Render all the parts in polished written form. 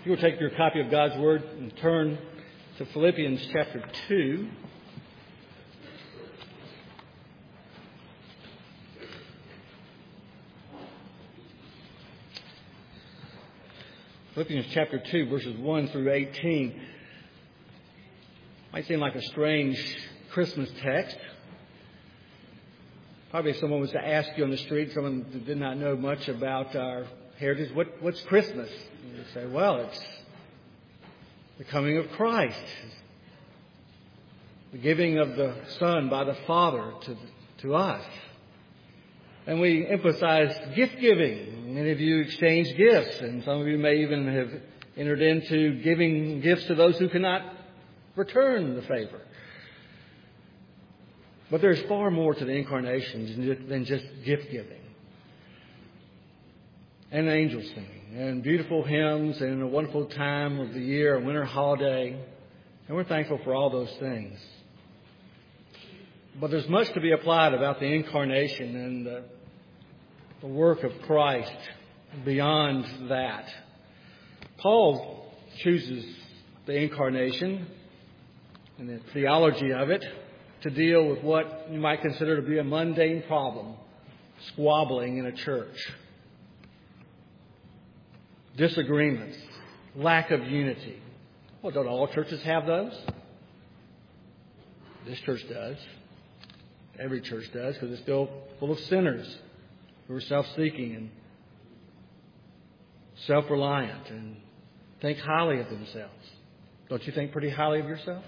If you will take your copy of God's Word and turn to Philippians chapter 2. Philippians chapter 2, verses 1 through 18. Might seem like a strange Christmas text. Probably if someone was to ask you on the street, someone that did not know much about our heritage, what's Christmas? And you say, well, it's the coming of Christ. The giving of the Son by the Father to us. And we emphasize gift giving. Many of you exchange gifts, and some of you may even have entered into giving gifts to those who cannot return the favor. But there's far more to the incarnation than just gift giving. And angels singing, and beautiful hymns, and a wonderful time of the year, a winter holiday. And we're thankful for all those things. But there's much to be applied about the incarnation and the work of Christ beyond that. Paul chooses the incarnation and the theology of it to deal with what you might consider to be a mundane problem, squabbling in a church. Disagreements, lack of unity. Well, don't all churches have those? This church does. Every church does, because it's still full of sinners who are self-seeking and self-reliant and think highly of themselves. Don't you think pretty highly of yourself?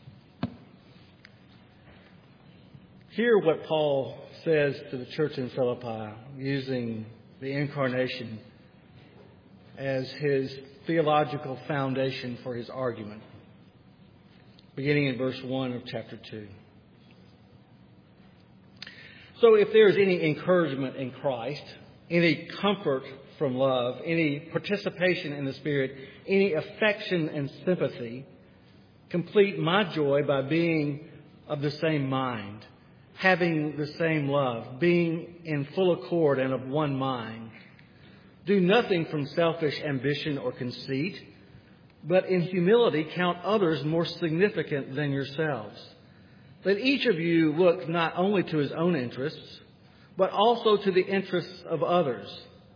Hear what Paul says to the church in Philippi, using the incarnation as his theological foundation for his argument, beginning in verse 1 of chapter 2. So if there is any encouragement in Christ, any comfort from love, any participation in the Spirit, any affection and sympathy, complete my joy by being of the same mind, having the same love, being in full accord and of one mind. Do nothing from selfish ambition or conceit, but in humility count others more significant than yourselves. Let each of you look not only to his own interests, but also to the interests of others.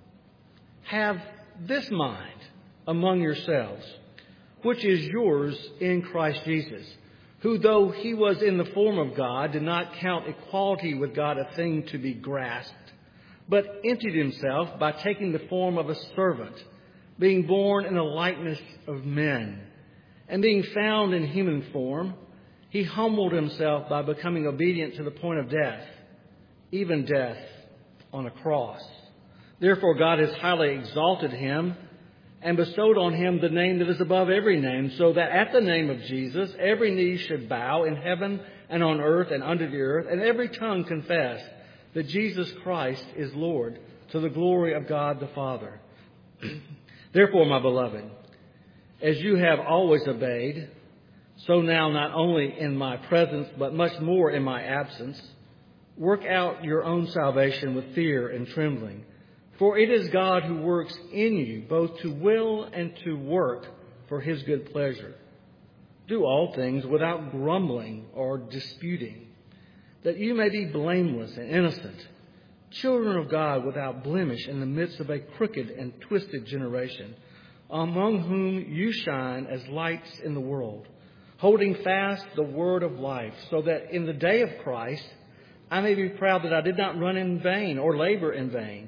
Have this mind among yourselves, which is yours in Christ Jesus, who, though he was in the form of God, did not count equality with God a thing to be grasped, but emptied himself by taking the form of a servant, being born in the likeness of men. And being found in human form, he humbled himself by becoming obedient to the point of death, even death on a cross. Therefore God has highly exalted him and bestowed on him the name that is above every name, so that at the name of Jesus every knee should bow in heaven and on earth and under the earth, and every tongue confess that Jesus Christ is Lord, to the glory of God the Father. Therefore, my beloved, as you have always obeyed, so now not only in my presence, but much more in my absence, work out your own salvation with fear and trembling. For it is God who works in you, both to will and to work for his good pleasure. Do all things without grumbling or disputing, that you may be blameless and innocent, children of God without blemish in the midst of a crooked and twisted generation, among whom you shine as lights in the world, holding fast the word of life, so that in the day of Christ I may be proud that I did not run in vain or labor in vain.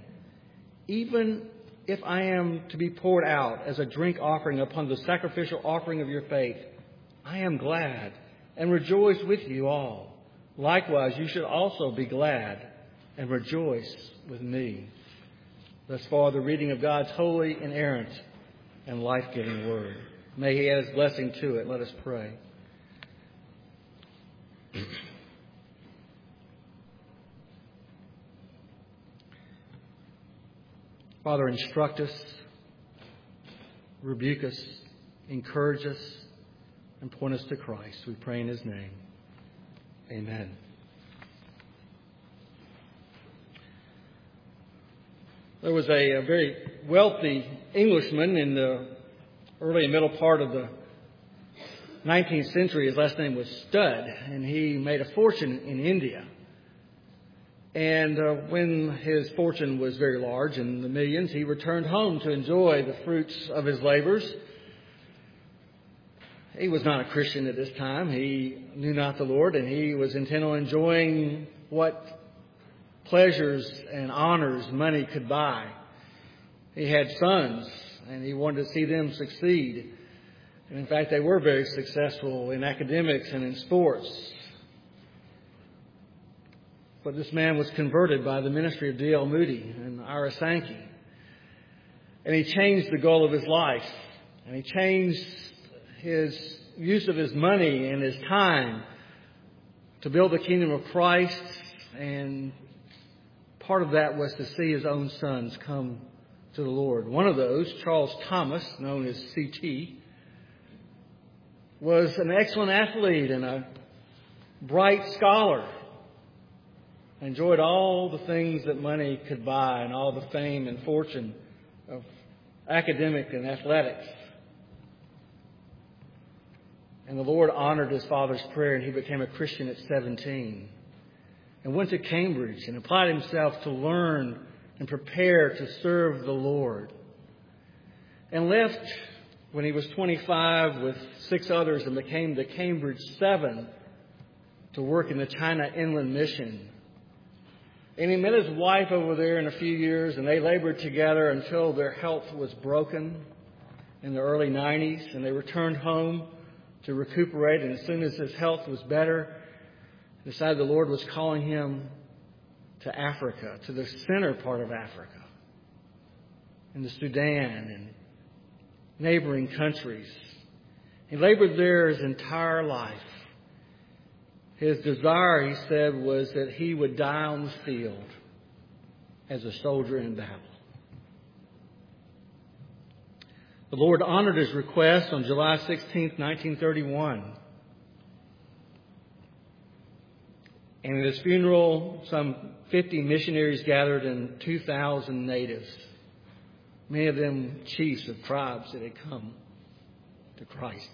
Even if I am to be poured out as a drink offering upon the sacrificial offering of your faith, I am glad and rejoice with you all. Likewise, you should also be glad and rejoice with me. Thus far, the reading of God's holy, inerrant, and life-giving word. May he add his blessing to it. Let us pray. Father, instruct us, rebuke us, encourage us, and point us to Christ. We pray in his name. Amen. There was a very wealthy Englishman in the early and middle part of the 19th century. His last name was Studd, and he made a fortune in India. And when his fortune was very large, in the millions, he returned home to enjoy the fruits of his labors. He was not a Christian at this time. He knew not the Lord, and he was intent on enjoying what pleasures and honors money could buy. He had sons, and he wanted to see them succeed. And in fact, they were very successful in academics and in sports. But this man was converted by the ministry of D.L. Moody and Ira Sankey. And he changed the goal of his life. And he changed his use of his money and his time to build the kingdom of Christ. And part of that was to see his own sons come to the Lord. One of those, Charles Thomas, known as C.T., was an excellent athlete and a bright scholar. Enjoyed all the things that money could buy and all the fame and fortune of academic and athletics. And the Lord honored his father's prayer, and he became a Christian at 17. And went to Cambridge and applied himself to learn and prepare to serve the Lord. And left when he was 25 with 6 others and became the Cambridge 7 to work in the China Inland Mission. And he met his wife over there in a few years, and they labored together until their health was broken in the early 90s. And they returned home to recuperate. And as soon as his health was better, he decided the Lord was calling him to Africa, to the center part of Africa, in the Sudan and neighboring countries. He labored there his entire life. His desire, he said, was that he would die on the field as a soldier in battle. The Lord honored his request on July 16, 1931. And at his funeral, some 50 missionaries gathered and 2,000 natives, many of them chiefs of tribes that had come to Christ.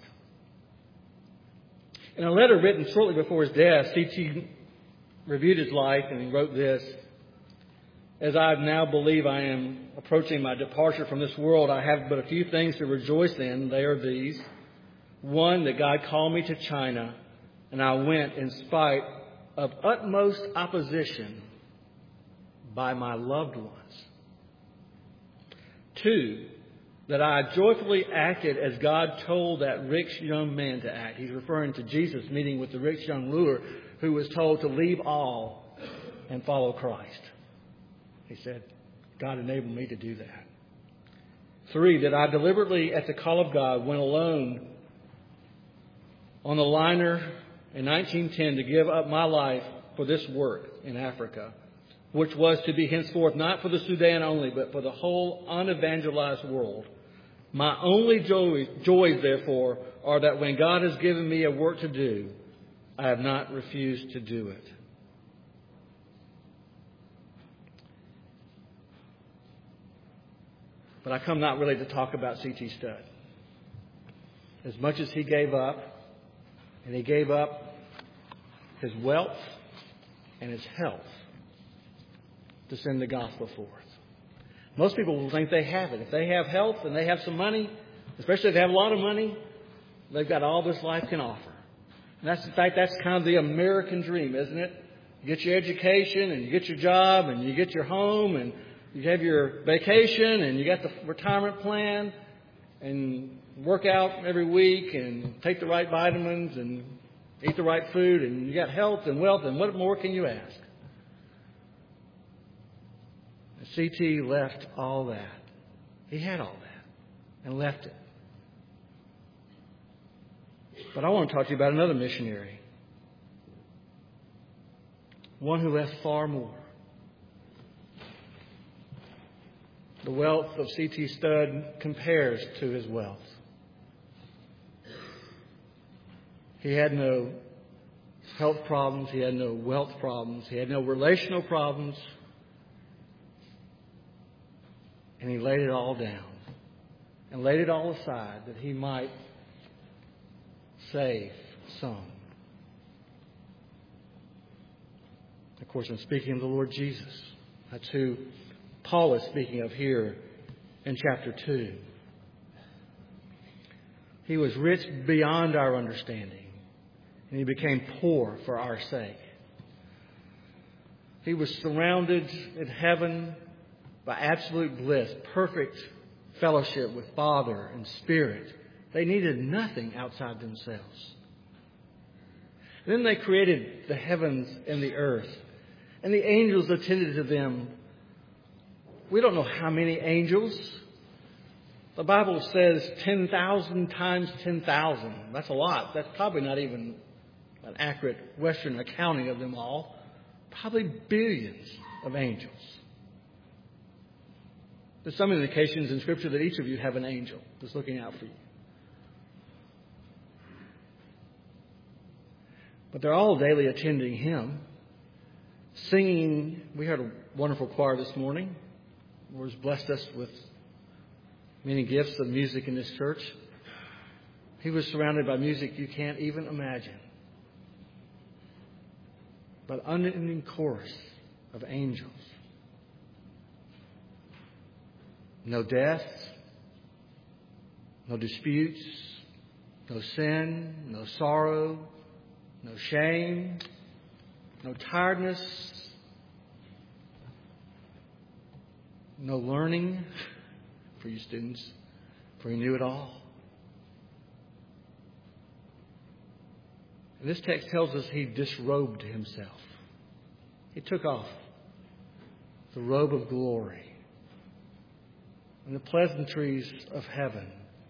In a letter written shortly before his death, C.T. reviewed his life and he wrote this: "As I now believe I am approaching my departure from this world, I have but a few things to rejoice in. They are these. One, that God called me to China, and I went in spite of utmost opposition by my loved ones. 2, that I joyfully acted as God told that rich young man to act." He's referring to Jesus meeting with the rich young ruler who was told to leave all and follow Christ. He said, God enabled me to do that. 3, that I deliberately, at the call of God, went alone on the liner in 1910 to give up my life for this work in Africa, which was to be henceforth not for the Sudan only, but for the whole unevangelized world. My only joys, therefore, are that when God has given me a work to do, I have not refused to do it. But I come not really to talk about C.T. Studd. As much as he gave up, and he gave up his wealth and his health to send the gospel forth. Most people will think they have it. If they have health and they have some money, especially if they have a lot of money, they've got all this life can offer. And that's, in fact, that's kind of the American dream, isn't it? You get your education and you get your job and you get your home and you have your vacation and you got the retirement plan and work out every week and take the right vitamins and eat the right food and you got health and wealth, and what more can you ask? C.T. left all that. He had all that and left it. But I want to talk to you about another missionary. One who left far more. The wealth of C.T. Studd compares to his wealth. He had no health problems. He had no wealth problems. He had no relational problems. And he laid it all down and laid it all aside that he might save some. Of course, I'm speaking of the Lord Jesus. That's who Paul is speaking of here in chapter 2. He was rich beyond our understanding, and he became poor for our sake. He was surrounded in heaven by absolute bliss, perfect fellowship with Father and Spirit. They needed nothing outside themselves. And then they created the heavens and the earth, and the angels attended to them. We don't know how many angels. The Bible says 10,000 times 10,000. That's a lot. That's probably not even an accurate Western accounting of them all. Probably billions of angels. There's some indications in Scripture that each of you have an angel that's looking out for you. But they're all daily attending Him, singing. We heard a wonderful choir this morning. The Lord has blessed us with many gifts of music in this church. He was surrounded by music you can't even imagine. But unending chorus of angels. No death, no disputes, no sin, no sorrow, no shame, no tiredness, no learning for you students, for He knew it all. And this text tells us He disrobed Himself. He took off the robe of glory and the pleasantries of heaven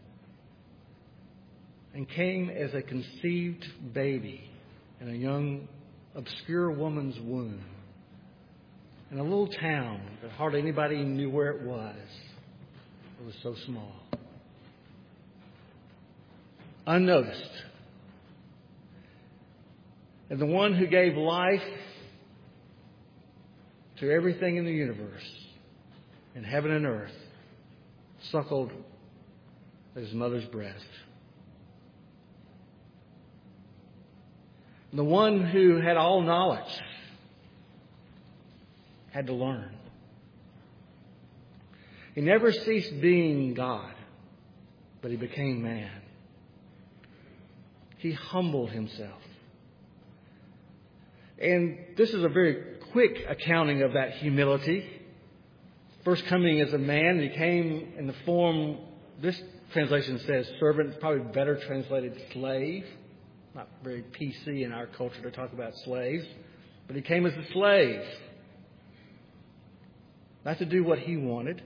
and came as a conceived baby in a young, obscure woman's womb in a little town that hardly anybody knew where it was. It was so small. Unnoticed. And the one who gave life to everything in the universe, in heaven and earth, suckled at His mother's breast. The one who had all knowledge had to learn. He never ceased being God, but He became man. He humbled Himself. And this is a very quick accounting of that humility. First coming as a man, He came in the form, this translation says servant, probably better translated slave. Not very PC in our culture to talk about slaves. But He came as a slave. Not to do what He wanted,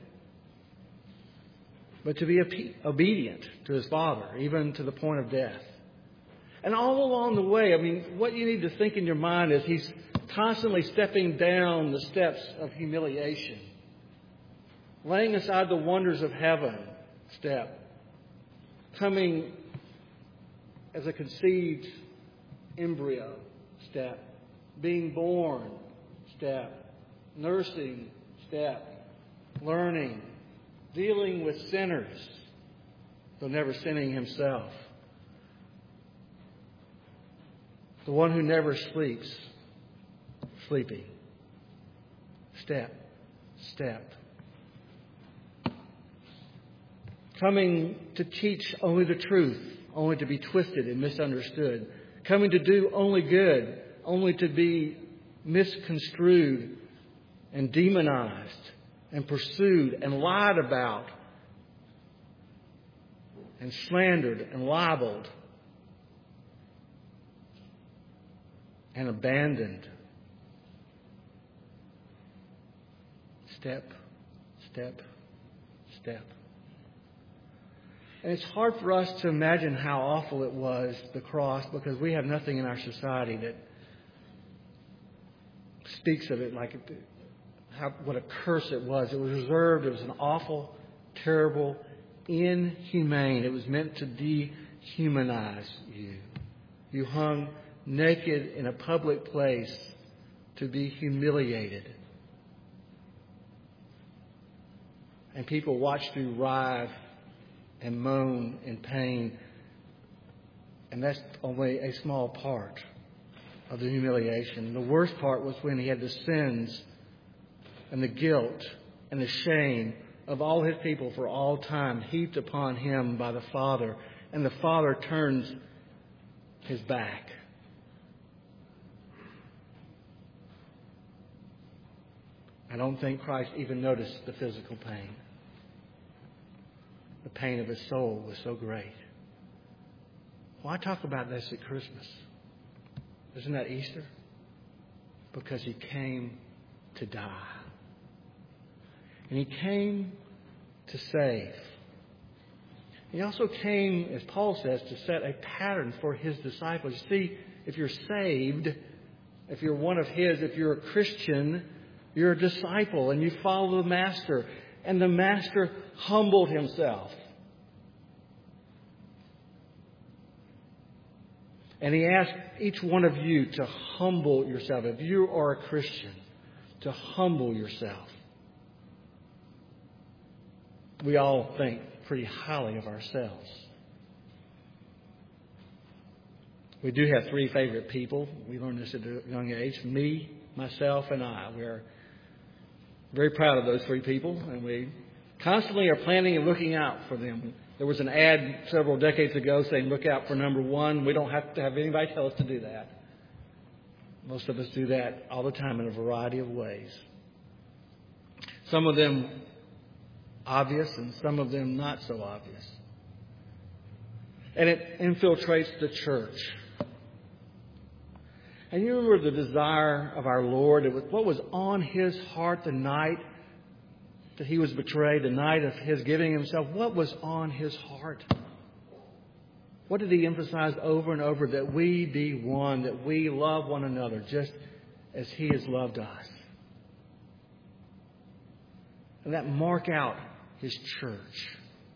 but to be obedient to His Father, even to the point of death. And all along the way, what you need to think in your mind is He's constantly stepping down the steps of humiliation. Laying aside the wonders of heaven, step. Coming as a conceived embryo, step. Being born, step. Nursing, step. Learning. Dealing with sinners, though never sinning Himself. The one who never sleeps, sleeping. Step, step. Coming to teach only the truth, only to be twisted and misunderstood. Coming to do only good, only to be misconstrued and demonized and pursued and lied about and slandered and libeled and abandoned. Step, step, step. And it's hard for us to imagine how awful it was, the cross, because we have nothing in our society that speaks of it like what a curse it was. It was reserved. It was an awful, terrible, inhumane. It was meant to dehumanize you. You hung naked in a public place to be humiliated. And people watched you writhe and moan in pain. And that's only a small part of the humiliation. The worst part was when he had the sins and the guilt and the shame of all his people for all time heaped upon him by the Father. And the Father turns his back. I don't think Christ even noticed the physical pain. The pain of his soul was so great. Why talk about this at Christmas? Isn't that Easter? Because he came to die. And he came to save. He also came, as Paul says, to set a pattern for his disciples. You see, if you're saved, if you're one of his, if you're a Christian, you're a disciple and you follow the Master. And the Master humbled himself. And he asked each one of you to humble yourself. If you are a Christian, to humble yourself. We all think pretty highly of ourselves. We do have three favorite people. We learned this at a young age. Me, myself, and I. We're very proud of those three people, and we constantly are planning and looking out for them. There was an ad several decades ago saying, look out for number one. We don't have to have anybody tell us to do that. Most of us do that all the time in a variety of ways. Some of them obvious and some of them not so obvious. And it infiltrates the church. And you remember the desire of our Lord. It was what was on his heart the night that he was betrayed, the night of his giving himself. What was on his heart? What did he emphasize over and over? That we be one, that we love one another just as he has loved us. And that mark out his church.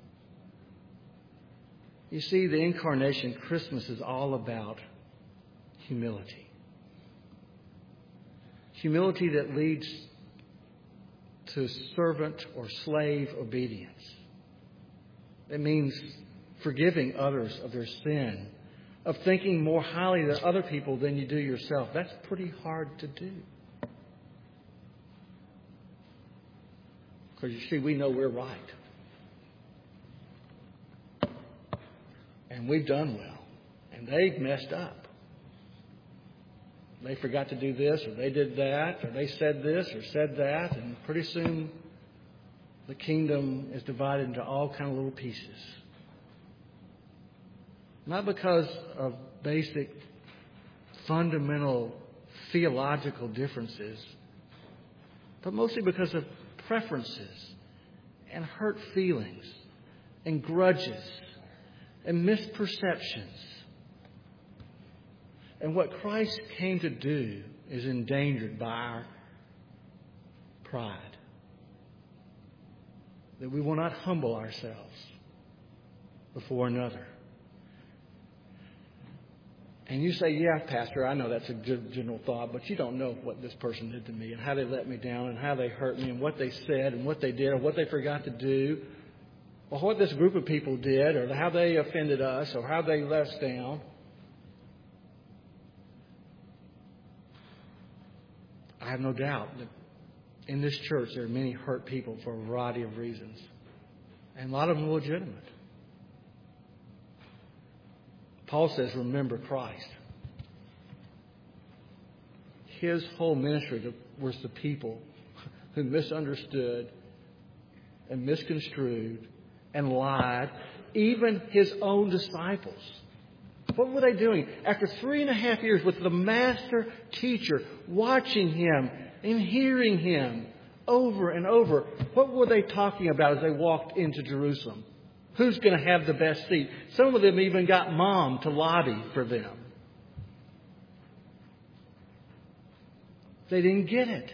You see, the incarnation, Christmas, is all about humility. Humility that leads to servant or slave obedience. It means forgiving others of their sin, of thinking more highly of other people than you do yourself. That's pretty hard to do. Because you see, we know we're right. And we've done well. And they've messed up. They forgot to do this, or they did that, or they said this, or said that, and pretty soon the kingdom is divided into all kind of little pieces. Not because of basic, fundamental theological differences, but mostly because of preferences and hurt feelings and grudges and misperceptions. And what Christ came to do is endangered by our pride. That we will not humble ourselves before another. And you say, yeah, Pastor, I know that's a good general thought, but you don't know what this person did to me and how they let me down and how they hurt me and what they said and what they did or what they forgot to do or what this group of people did or how they offended us or how they let us down. I have no doubt that in this church there are many hurt people for a variety of reasons. And a lot of them are legitimate. Paul says, remember Christ. His whole ministry was the people who misunderstood and misconstrued and lied, even his own disciples. What were they doing? After 3.5 years with the master teacher, watching him and hearing him over and over, what were they talking about as they walked into Jerusalem? Who's going to have the best seat? Some of them even got Mom to lobby for them. They didn't get it.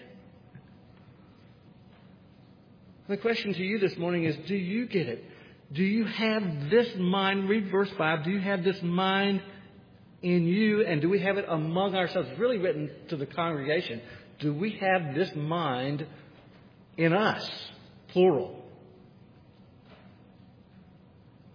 The question to you this morning is, do you get it? Do you have this mind? Read verse 5. Do you have this mind in you? And do we have it among ourselves? It's really written to the congregation. Do we have this mind in us? Plural.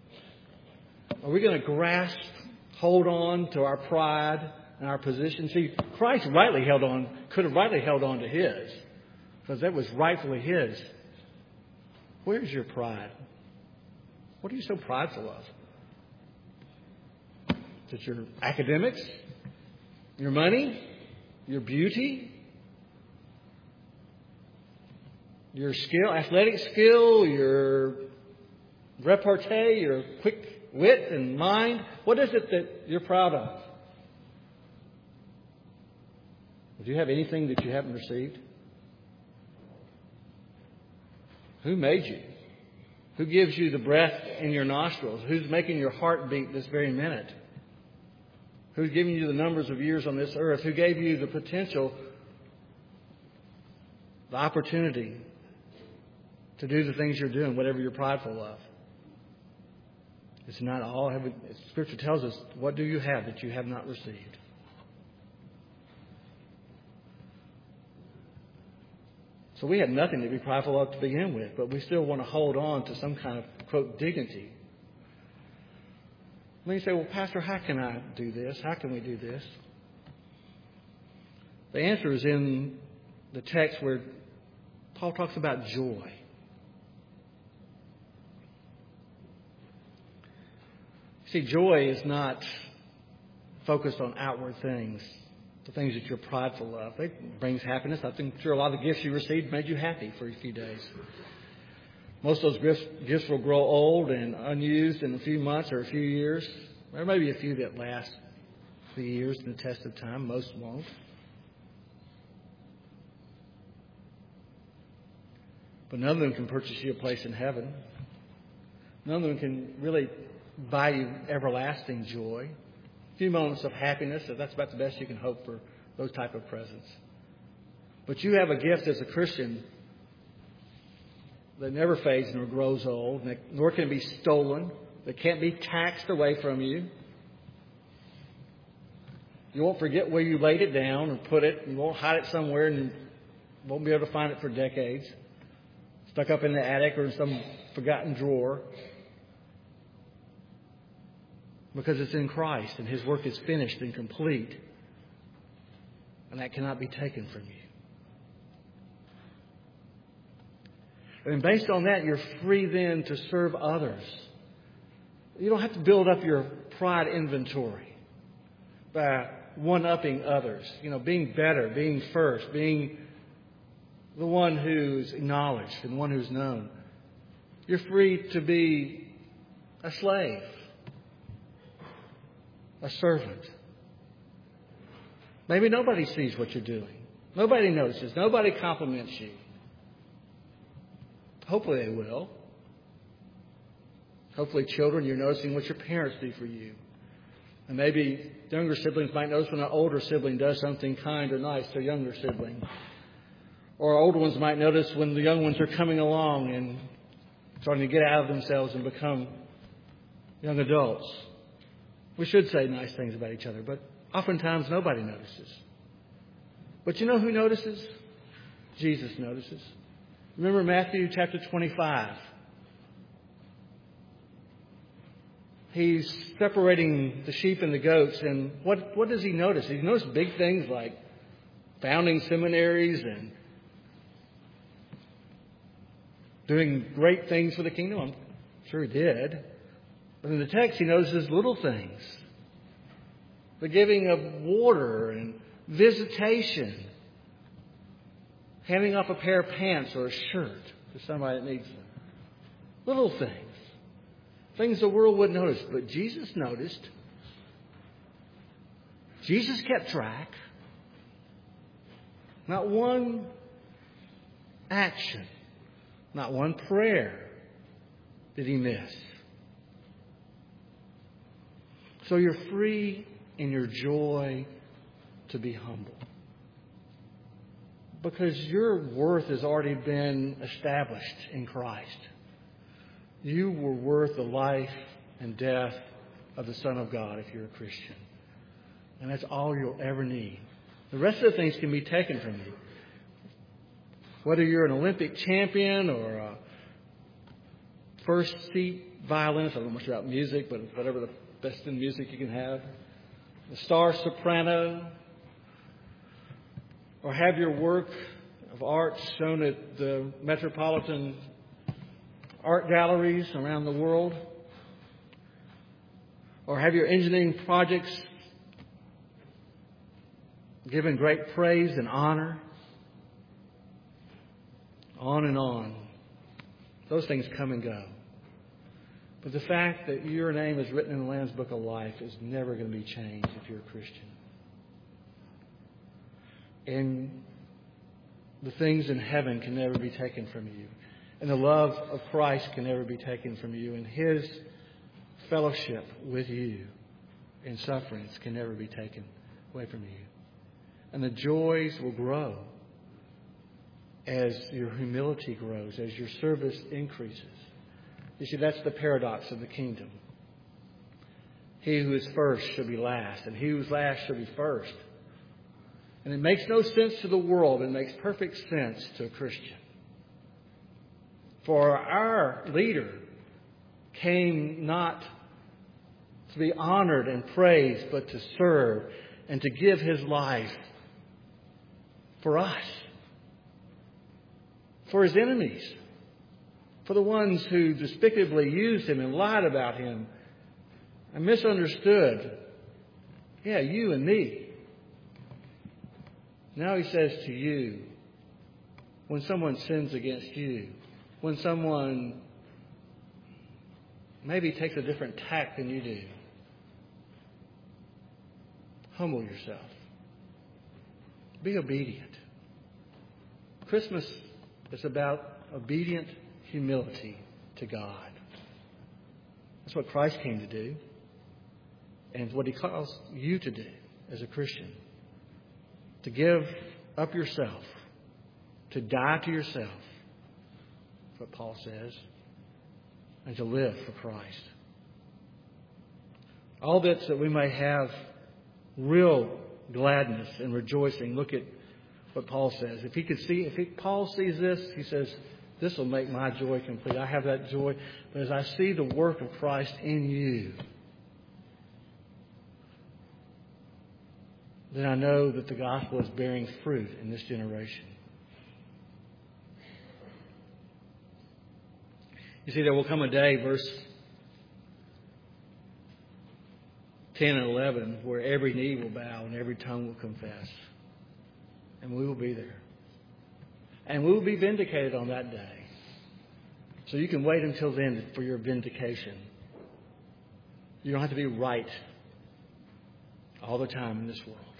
Are we going to hold on to our pride and our position? See, Christ could have rightly held on to his, because that was rightfully his. Where's your pride? What are you so prideful of? Is it your academics? Your money? Your beauty? Your skill, athletic skill, your repartee, your quick wit and mind? What is it that you're proud of? Do you have anything that you haven't received? Who made you? Who gives you the breath in your nostrils? Who's making your heart beat this very minute? Who's giving you the numbers of years on this earth? Who gave you the potential, the opportunity to do the things you're doing, whatever you're prideful of? It's not all. Scripture tells us, what do you have that you have not received? So we have nothing to be prideful of to begin with, but we still want to hold on to some kind of, quote, dignity. Then you say, well, Pastor, how can I do this? How can we do this? The answer is in the text where Paul talks about joy. See, joy is not focused on outward things, the things that you're prideful of. It brings happiness. I think sure a lot of the gifts you received made you happy for a few days. Most of those gifts will grow old and unused in a few months or a few years. There may be a few that last a few years in the test of time. Most won't. But none of them can purchase you a place in heaven. None of them can really buy you everlasting joy. A few moments of happiness, that's about the best you can hope for those type of presents. But you have a gift as a Christian that never fades nor grows old, nor can be stolen, that can't be taxed away from you. You won't forget where you laid it down or put it. You won't hide it somewhere and you won't be able to find it for decades. Stuck up in the attic or in some forgotten drawer. Because it's in Christ and His work is finished and complete. And that cannot be taken from you. And based on that, you're free then to serve others. You don't have to build up your pride inventory by one-upping others. Being better, being first, being the one who's acknowledged and the one who's known. You're free to be a slave, a servant. Maybe nobody sees what you're doing. Nobody notices. Nobody compliments you. Hopefully they will. Hopefully, children, you're noticing what your parents do for you. And maybe younger siblings might notice when an older sibling does something kind or nice to a younger sibling. Or older ones might notice when the young ones are coming along and starting to get out of themselves and become young adults. We should say nice things about each other, but oftentimes nobody notices. But you know who notices? Jesus notices. Remember Matthew chapter 25. He's separating the sheep and the goats, and what does He notice? He noticed big things like founding seminaries and doing great things for the kingdom. I'm sure He did. But in the text, He notices little things. The giving of water and visitation. Handing off a pair of pants or a shirt to somebody that needs them. Little things. Things the world wouldn't notice. But Jesus noticed. Jesus kept track. Not one action. Not one prayer did He miss. So you're free in your joy to be humble. Because your worth has already been established in Christ. You were worth the life and death of the Son of God if you're a Christian. And that's all you'll ever need. The rest of the things can be taken from you. Whether you're an Olympic champion or a first seat violinist. I don't know much about music, but whatever the best in music you can have. A star soprano. Or have your work of art shown at the metropolitan art galleries around the world. Or have your engineering projects given great praise and honor. On and on. Those things come and go. But the fact that your name is written in the Lamb's Book of Life is never going to be changed if you're a Christian. And the things in heaven can never be taken from you. And the love of Christ can never be taken from you. And His fellowship with you in sufferings can never be taken away from you. And the joys will grow as your humility grows, as your service increases. You see, that's the paradox of the kingdom. He who is first shall be last, and he who is last shall be first. And it makes no sense to the world. It makes perfect sense to a Christian. For our leader came not to be honored and praised, but to serve and to give his life for us, for his enemies, for the ones who despicably used him and lied about him and misunderstood. Yeah, you and me. Now he says to you, when someone sins against you, when someone maybe takes a different tack than you do, humble yourself. Be obedient. Christmas is about obedient humility to God. That's what Christ came to do, and what He calls you to do as a Christian. To give up yourself, to die to yourself, that's what Paul says, and to live for Christ. All that we may have real gladness and rejoicing. Look at what Paul says. If Paul sees this, he says, this will make my joy complete. I have that joy. But as I see the work of Christ in you, then I know that the gospel is bearing fruit in this generation. You see, there will come a day, verse 10 and 11, where every knee will bow and every tongue will confess. And we will be there. And we will be vindicated on that day. So you can wait until then for your vindication. You don't have to be right all the time in this world.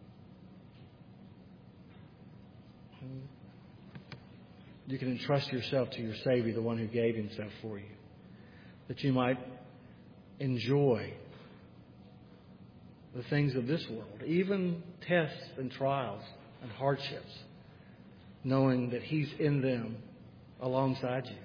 You can entrust yourself to your Savior, the one who gave Himself for you, that you might enjoy the things of this world, even tests and trials and hardships, knowing that He's in them alongside you.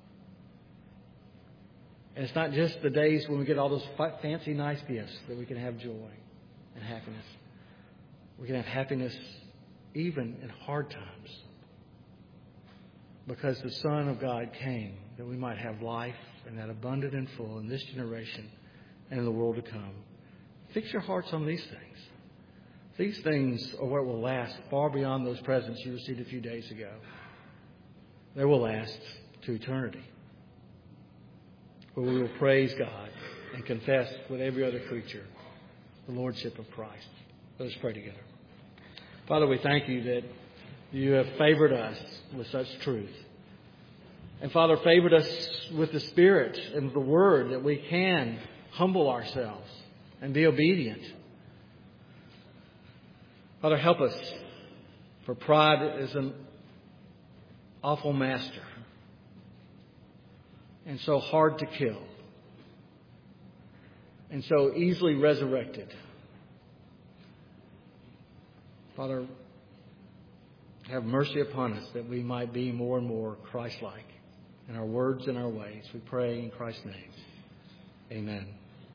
And it's not just the days when we get all those fancy, nice gifts that we can have joy and happiness. We can have happiness even in hard times, because the Son of God came that we might have life, and that abundant and full in this generation and in the world to come. Fix your hearts on these things. These things are what will last far beyond those presents you received a few days ago. They will last to eternity, where we will praise God and confess with every other creature the Lordship of Christ. Let us pray together. Father, we thank You that You have favored us with such truth. And Father, favored us with the Spirit and the Word, that we can humble ourselves and be obedient. Father, help us, for pride is an awful master and so hard to kill and so easily resurrected. Father, have mercy upon us that we might be more and more Christ-like in our words and our ways. We pray in Christ's name. Amen.